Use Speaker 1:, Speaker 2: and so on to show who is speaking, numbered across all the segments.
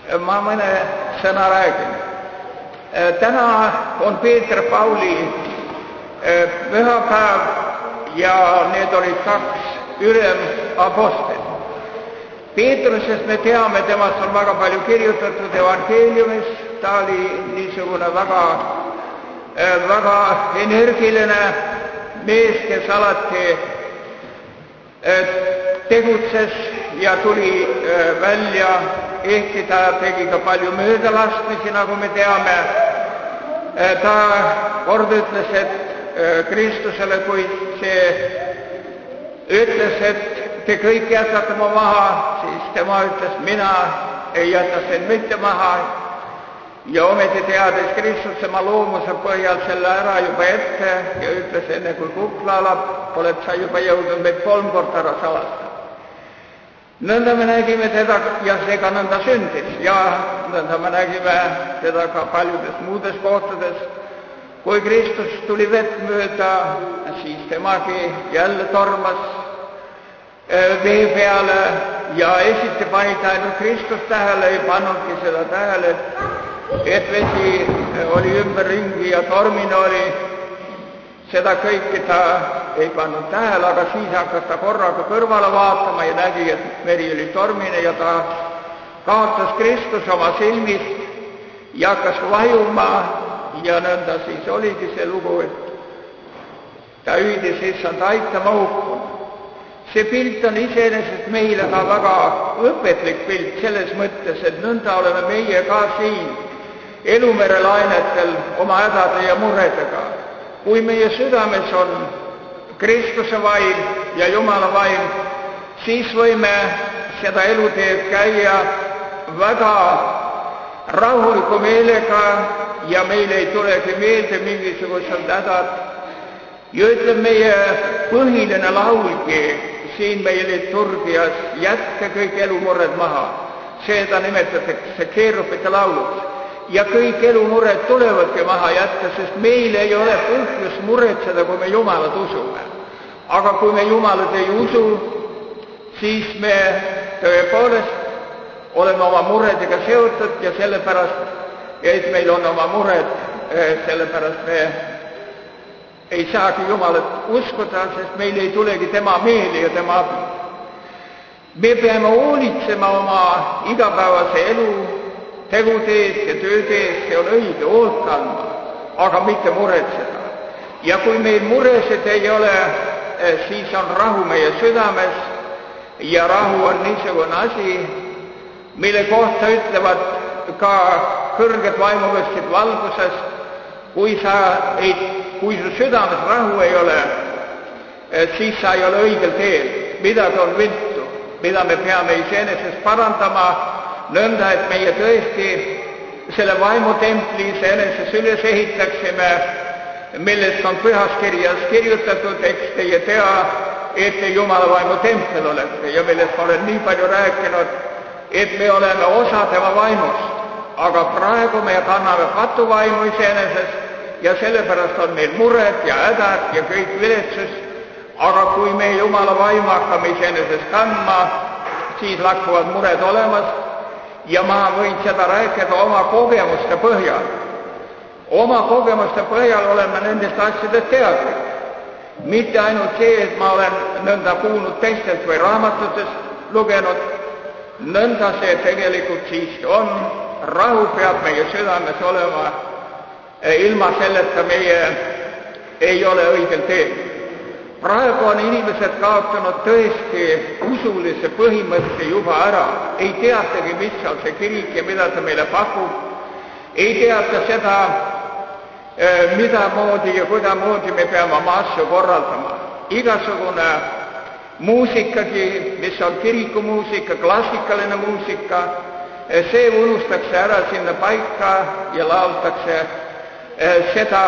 Speaker 1: Ma mõne sõna räägin. Täna on Peeter Pauli pühapäev ja need olid 2 ülemapostelit. Peetrusest me teame, temast on väga palju kirjutatud evangeeliumis, ta oli niisugune väga energiline mees, kes alati tegutses ja tuli välja, ehkki ta tegi ka palju möödalaskmisi, nagu me teame. Ta kord ütles, et Kristusele, kui see ütles, et te kõik jätate mu maha, siis tema ütles, mina ei jäta sind mitte maha. Ja ometi teadis Kristus tema loomuse põhjal selle ära juba ette ja ütles, enne kui kukla alab, oled sa juba jõudnud meid 3 korda ära salastada. Nõnda me nägime teda ja see ka nõnda sündis ja nõnda me nägime teda ka paljudes muudes kohtades. Kui Kristus tuli vett mööda, siis temagi jälle tormas vee peale ja esiti panid ainult Kristus tähele, ei pannudki seda tähele, et vesi oli ümberringi ja tormine oli. Seda kõike ta ei pannud tähele, aga siis hakkas ta korraga kõrvale vaatama ja nägi, et meri oli tormine ja ta kaotas Kristus oma silmist ja hakkas vajuma ja nõnda siis oligi see lugu, et ta hüüdis, issand, aita ma hukkuma. See pilt on iseenesest meile ka väga õpetlik pilt selles mõttes, et nõnda oleme meie ka siin elumere lainetel oma hädade ja muredega. Kui meie südames on Kristuse vaim ja Jumala vaim, siis võime seda eluteed käia väga rahuliku meelega ja meil ei tulegi meelde mingisugused hädad. Ja ütleb meie põhiline laulgi siin meie liturgias, jätke kõik elumured maha. Seda nimetatakse keerupite lauluks. Ja kõik elumured tulevadki maha jätta, sest meil ei ole põhjust muretseda, kui me Jumalat usume. Aga kui me Jumalat ei usu, siis me tõepoolest oleme oma muredega seotud ja sellepärast, et meil on oma mured, sellepärast me ei saagi Jumalat uskuda, sest meil ei tulegi tema meeli ja tema abi. Me peame hoolitsema oma igapäevase elu tegude eest ja tööde eest, see on õige, hoolt kandma, aga mitte muretseda. Ja kui meil muresid ei ole, siis on rahu meie südames ja rahu on niisugune asi, mille kohta ütlevad ka kõrged vaimuvõtsid valguses, kui su südames rahu ei ole, siis sa ei ole õigel teel, midagi on viltu, mida me peame iseenesest parandama, nõnda, et meie tõesti selle vaimutempli iseenesest üles ehitaksime, millest on pühas kirjas kirjutatud, eks teie tea, et te Jumala vaimu tempel olete ja millest ma olen nii palju rääkinud, et me oleme osa tema vaimust, aga praegu me kanname patuvaimu iseenesest ja sellepärast on meil mured ja hädad ja kõik viletsus, aga kui me Jumala vaimu hakkame iseenesest kandma, siis lakkuvad mured olemas. Ja ma võin seda rääkida oma kogemuste põhjal. Oma kogemuste põhjal oleme nendest asjadest teadlik. Mitte ainult see, et ma olen nõnda kuulnud teistelt või raamatutest lugenud, nõnda see tegelikult siiski on. Rahu peab meie südames olema, ilma selleta meie ei ole õigel teel. Praegu on inimesed kaotanud tõesti usulise põhimõtte juba ära. Ei teatagi, mis on see kirik ja mida ta meile pakub. Ei teata seda, midamoodi ja kuidamoodi me peame oma asju korraldama. Igasugune muusikagi, mis on kirikumuusika, klassikaline muusika, see unustakse ära sinna paika ja laultakse seda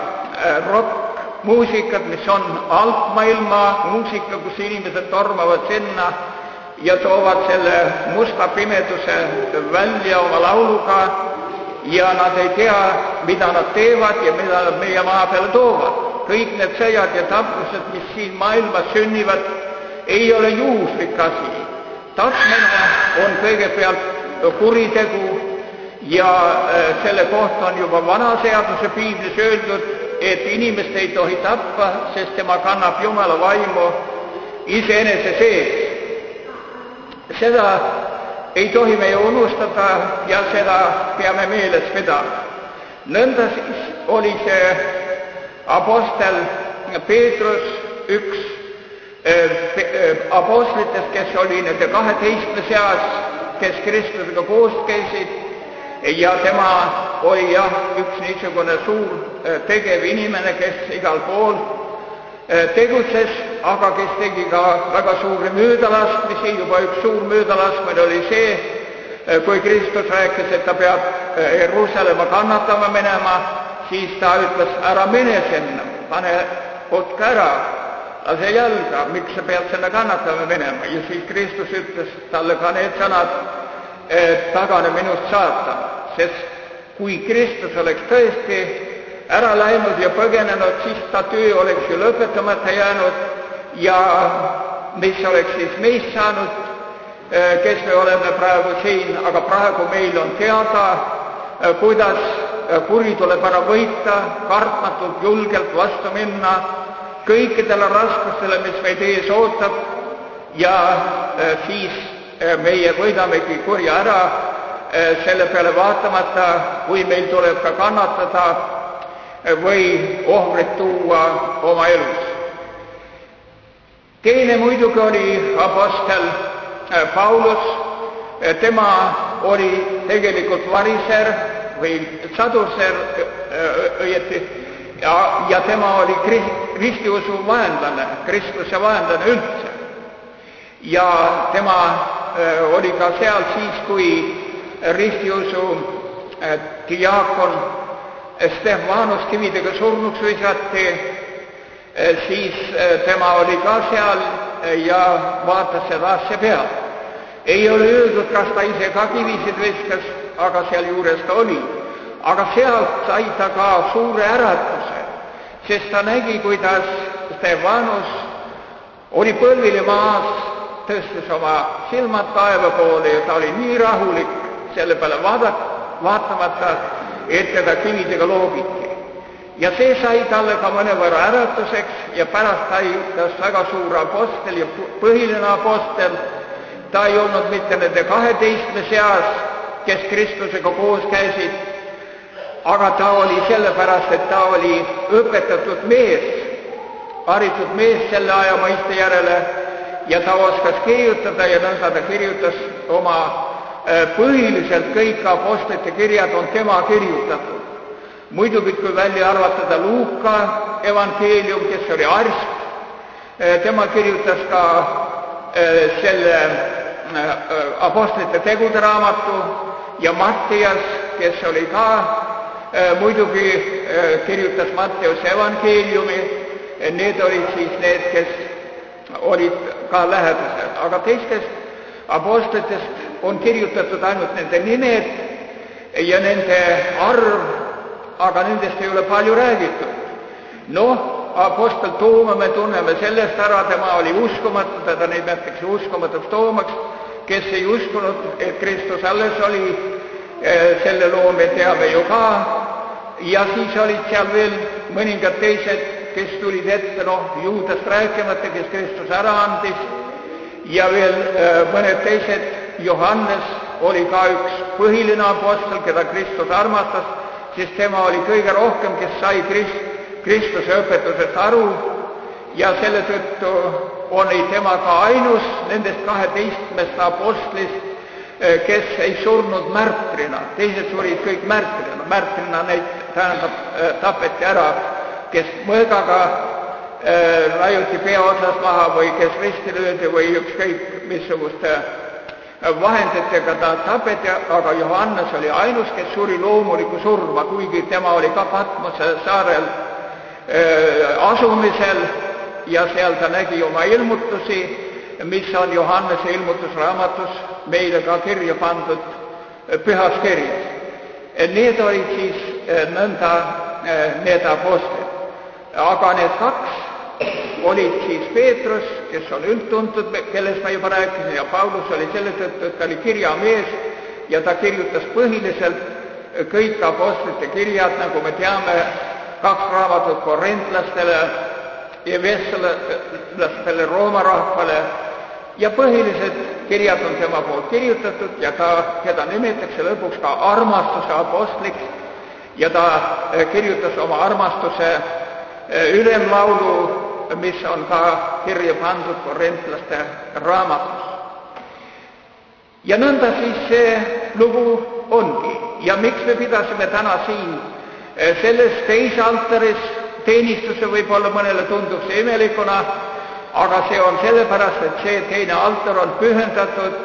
Speaker 1: rock-muusikat, mis on altmaailma muusika, kus inimesed tormavad sinna ja toovad selle musta pimeduse välja oma lauluga ja nad ei tea, mida nad teevad ja mida nad meie maa peale toovad. Kõik need sõjad ja taplused, mis siin maailmas sünnivad, ei ole juhuslik asi. Tapmine on kõigepealt kuritegu ja selle kohta on juba vanaseaduse piiblis öeldud, et inimest ei tohi tappa, sest tema kannab Jumala vaimu iseenese sees. Seda ei tohi me unustada ja seda peame meeles pidama. Nõnda siis oli see apostel Peetrus üks apostlitest, kes oli nende 12 seas, kes Kristusega koos käisid, ja tema oli üks niisugune suur tegev inimene, kes igal pool tegutses, aga kes tegi ka väga suuri möödalaskmisi. Juba üks suur möödalaskmine oli see, kui Kristus rääkis, et ta peab Jeruusalemma kannatama minema, siis ta ütles, ära mine sinna, pane otka ära, lase jalga, miks sa pead sinna kannatama minema. Ja siis Kristus ütles talle ka need sõnad, tagane minust saatan, sest kui Kristus oleks tõesti ära läinud ja põgenenud, siis ta töö oleks ju lõpetamata jäänud ja mis oleks siis meist saanud, kes me oleme praegu siin, aga praegu meil on teada, kuidas kuri tuleb ära võita, kartmatult, julgelt vastu minna kõikidele raskustele, mis meid ees ootab, ja siis meie võidamegi kurja ära, selle peale vaatamata, kui meil tuleb ka kannatada või ohvrit tuua oma elus. Teine muidugi oli apostel Paulus. Tema oli tegelikult variser või sadurser õieti, ja tema oli ristiusu vaenlane, kristluse vaenlane üldse. Ja tema oli ka seal siis, kui ristiusu diaakon Stefanus kividega surnuks visati, siis tema oli ka seal ja vaatas seda asja peal. Ei ole öeldud, kas ta ise ka kivisid viskas, aga seal juures ta oli. Aga sealt sai ta ka suure äratuse, sest ta nägi, kuidas Stefanus oli põlvili maas, tõstis oma silmad taeva poole ja ta oli nii rahulik selle peale vaatamata, et teda kividega loobiti. Ja see sai talle ka mõnevõrra äratuseks ja pärast sai tast väga suur apostel ja põhiline apostel. Ta ei olnud mitte nende 12 seas, kes Kristusega koos käisid, aga ta oli sellepärast, et ta oli õpetatud mees, haritud mees selle aja mõiste järele, ja ta oskas kirjutada ja nõnda ta kirjutas oma põhiliselt kõik apostlite kirjad on tema kirjutatud. Muidugi, kui välja arvatada Luuka evangeelium, kes oli arst, tema kirjutas ka selle apostlite tegude raamatu, ja Mattias, kes oli ka muidugi kirjutas Matteuse evangeeliumi. Need olid siis need, kes olid ka lähedased, aga teistest apostlitest on kirjutatud ainult nende nimed ja nende arv, aga nendest ei ole palju räägitud. Apostel Tooma me tunneme sellest ära, tema oli uskumatu, teda nimetatakse uskumatuks Toomaks, kes ei uskunud, et Kristus alles oli, selle loo me teame ju ka, ja siis olid seal veel mõningad teised, kes tulid ette, Juudast rääkimata, kes Kristus ära andis, ja veel mõned teised. Johannes oli ka üks põhiline apostel, keda Kristus armastas, sest tema oli kõige rohkem, kes sai Kristuse õpetusest aru, ja selle tõttu oli tema ka ainus nendest 12 apostlist, kes ei surnud märtrina. Teised surid kõik märtrina. Märtrina neid tapeti ära, kes mõõgaga raiuti pea otsas maha või kes risti löödi või ükskõik missuguste vahenditega ta tapeti, aga Johannes oli ainus, kes suri loomuliku surma, kuigi tema oli ka Patmose saarel asumisel ja seal ta nägi oma ilmutusi, mis on Johannese ilmutusraamatus meile ka kirja pandud pühas kirjas. Need olid siis nõnda need apostlid. Aga need kaks olid siis Peetrus, kes on üldtuntud, kellest ma juba rääkisin, ja Paulus oli selle tõttu, et ta oli kirjamees, ja ta kirjutas põhiliselt kõik apostlite kirjad, nagu me teame, 2 raamatut korintlastele ja efesolastele, Rooma rahvale, ja põhilised kirjad on tema poolt kirjutatud ja teda nimetatakse lõpuks ka armastuse apostliks ja ta kirjutas oma armastuse ülemlaulu, mis on ka kirja pandud korintlaste raamatus. Ja nõnda siis see lugu ongi. Ja miks me pidasime täna siin selles teisaltaris teenistuse, võib-olla mõnele tundub see imelikuna, aga see on sellepärast, et see teine altar on pühendatud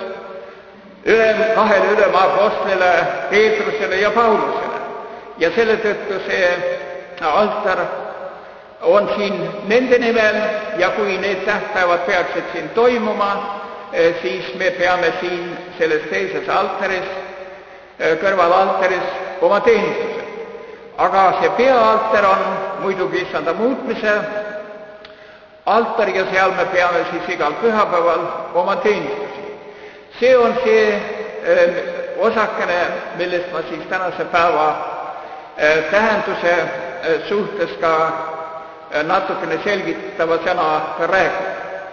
Speaker 1: 2 ülemapostlile, Peetrusele ja Paulusele. Ja selle tõttu see altar on siin nende nimel ja kui need tähtpäevad peaksid siin toimuma, siis me peame siin selles teises altaris, kõrvalaltaris oma teenistuse. Aga see peaaltar on muidugi issanda muutmise altar ja seal me peame siis igal pühapäeval oma teenistusi. See on see osakene, millest ma siis tänase päeva tähenduse suhtes ka natukene selgitava sõna räägin.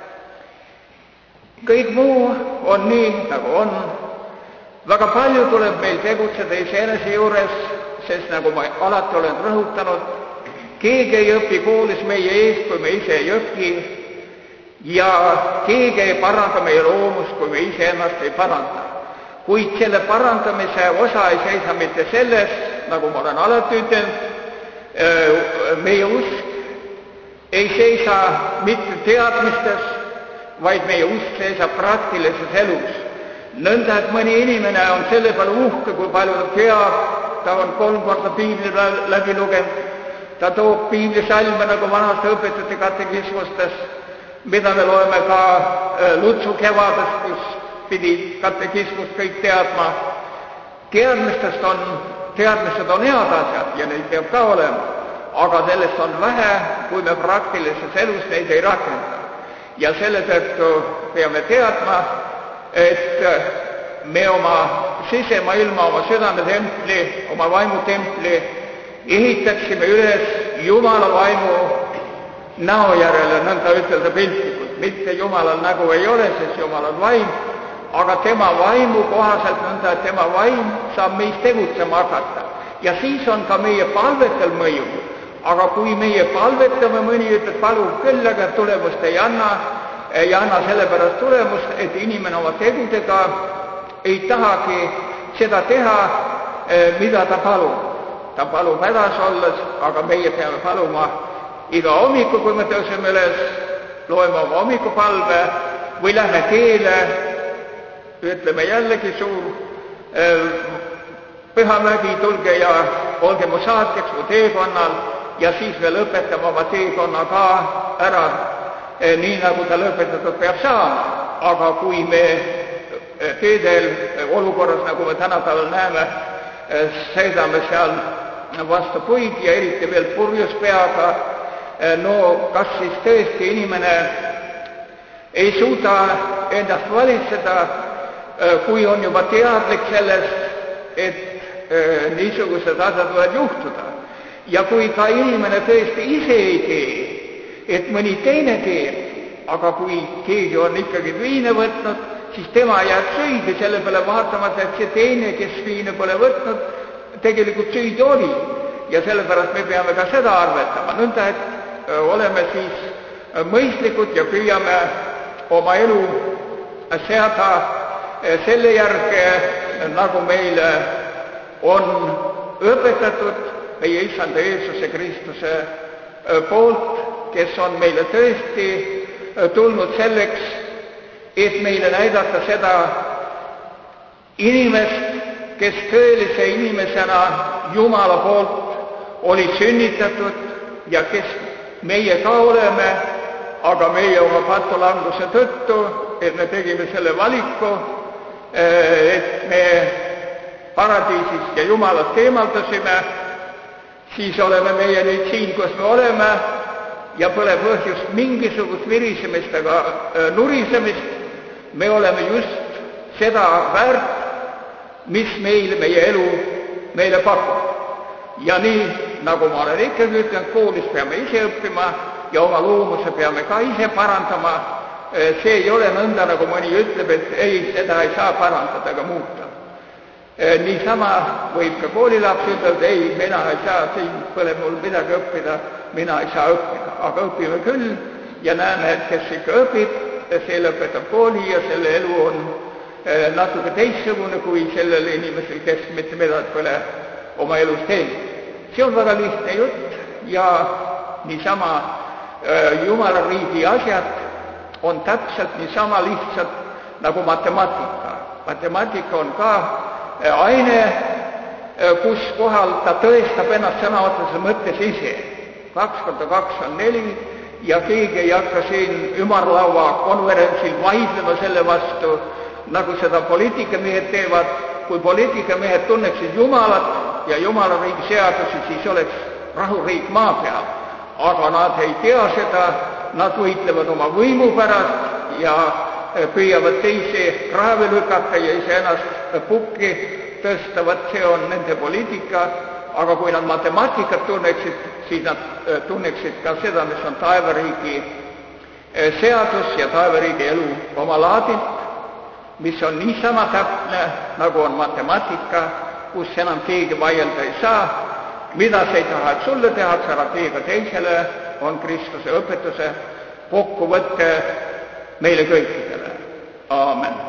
Speaker 1: Kõik muu on nii, nagu on. Väga palju tuleb meil tegutseda iseenese juures, sest nagu ma alati olen rõhutanud, keegi ei õpi koolis meie eest, kui me ise ei õpi, ja keegi ei paranda meie loomust, kui me ise ennast ei paranda. Kuid selle parandamise osa ei seisa mitte selles, nagu ma olen alati ütelnud, meie usk ei seisa mitte teadmistes, vaid meie usk seisab praktilises elus. Nõnda, et mõni inimene on selle peale uhke, kui palju ta teab, ta on 3 korda piibli läbi lugenud, ta toob piiblisalme, nagu vanasti õpetati katekismustes, mida me loeme ka Lutsu kevadest, kus pidi katekismust kõik teadma. Teadmised on head asjad ja neid peab ka olema, aga sellest on vähe, kui me praktilises elus neid ei rakenda. Ja selle tõttu peame teadma, et me oma sisemaailma, oma südametempli, oma vaimutempli ehitaksime üles Jumala vaimu näo järele, nõnda ütelda piltlikult. Mitte Jumalal nägu ei ole, sest Jumal on vaim, aga tema vaimu kohaselt nõnda, et tema vaim saab meis tegutsema hakata. Ja siis on ka meie palvetel mõju. Aga kui meie palvetame, mõni ütleb, palub küll, aga tulemust ei anna sellepärast tulemust, et inimene oma tegudega ei tahagi seda teha, mida ta palub. Ta palub hädas olles, aga meie peame paluma iga hommiku, kui me tõuseme üles, loeme oma hommikupalve või lähme teele, ütleme jällegi suur pühamägi, tulge ja olge mu saatjaks mu teekonnal, ja siis me lõpetame oma teekonna ka ära, nii nagu ta lõpetatud peab saama. Aga kui me teedel olukorras, nagu me tänapäeval näeme, sõidame seal vastu puid ja eriti veel purjus peaga, no kas siis tõesti inimene ei suuda endast valitseda, kui on juba teadlik sellest, et niisugused asjad võivad juhtuda. Ja kui ka inimene tõesti ise ei tee, et mõni teine teeb, aga kui keegi on ikkagi viina võtnud, siis tema jääb süüdi selle peale vaatamata, et see teine, kes viina pole võtnud, tegelikult süüdi oli. Ja sellepärast me peame ka seda arvetama. Nõnda, et oleme siis mõistlikud ja püüame oma elu seada selle järge, nagu meile on õpetatud meie issanda Jeesuse Kristuse poolt, kes on meile tõesti tulnud selleks, et meile näidata seda inimest, kes tõelise inimesena Jumala poolt oli sünnitatud ja kes meie ka oleme, aga meie oma patulanguse tõttu, et me tegime selle valiku, et me paradiisist ja Jumalast eemaldasime, siis oleme meie nüüd siin, kus me oleme, ja pole põhjust mingisugust virisemist ega nurisemist. Me oleme just seda väärt, mis meie elu meile pakub. Ja nii, nagu ma olen ikkagi ütlenud, koolis peame ise õppima ja oma loomuse peame ka ise parandama. See ei ole nõnda, nagu mõni ütleb, et ei, seda ei saa parandada ega muuta. Niisama võib ka koolilaps ütelda, ei, mina ei saa, siin pole mul midagi õppida, mina ei saa õppida. Aga õpime küll ja näeme, et kes ikka õpib, see lõpetab kooli ja selle elu on natuke teistsugune kui sellel inimesel, kes mitte midagi pole oma elus teinud. See on väga lihtne jutt ja niisama Jumala riigi asjad on täpselt niisama lihtsad nagu matemaatika. Matemaatika on ka aine, kus kohal ta tõestab ennast sõna otseses mõttes ise. 2 × 2 on 4 ja keegi ei hakka siin ümarlaua konverentsil vaidlema selle vastu, nagu seda poliitikamehed teevad. Kui poliitikamehed tunneksid Jumalat ja Jumala riigi seadusi, siis oleks rahuriik maa peal. Aga nad ei tea seda, nad võitlevad oma võimu pärast ja püüavad teisi kraavi lükata ja iseennast pukki tõsta, see on nende poliitika. Aga kui nad matemaatikat tunneksid, siis nad tunneksid ka seda, mis on taevariigi seadus ja taevariigi elu oma laadilt, mis on niisama täpne, nagu on matemaatika, kus enam keegi vaielda ei saa. Mida sa ei taha, et sulle tehakse, ära tee ka teisele, on Kristuse õpetuse kokkuvõtte meile kõikidele. Aamen.